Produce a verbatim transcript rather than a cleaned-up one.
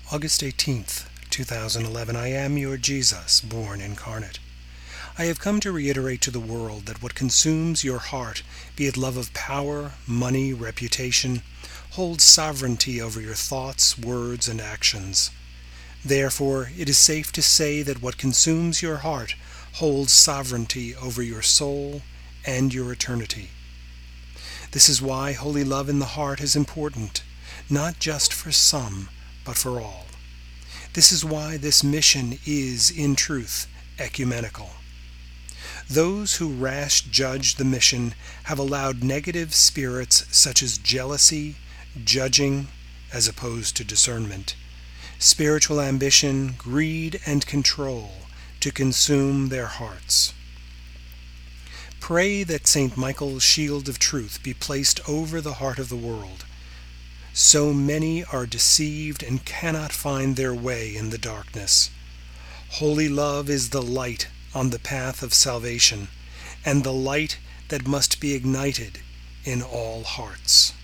August eighteenth, two thousand eleven. I am your Jesus, born incarnate. I have come to reiterate to the world that what consumes your heart, be it love of power, money, reputation, holds sovereignty over your thoughts, words, and actions. Therefore, it is safe to say that what consumes your heart holds sovereignty over your soul and your eternity. This is why holy love in the heart is important, not just for some, but for all. This is why this mission is, in truth, ecumenical. Those who rash judge the mission have allowed negative spirits such as jealousy, judging, as opposed to discernment, spiritual ambition, greed, and control to consume their hearts. Pray that Saint Michael's shield of truth be placed over the heart of the world. So many are deceived and cannot find their way in the darkness. Holy love is the light on the path of salvation, and the light that must be ignited in all hearts.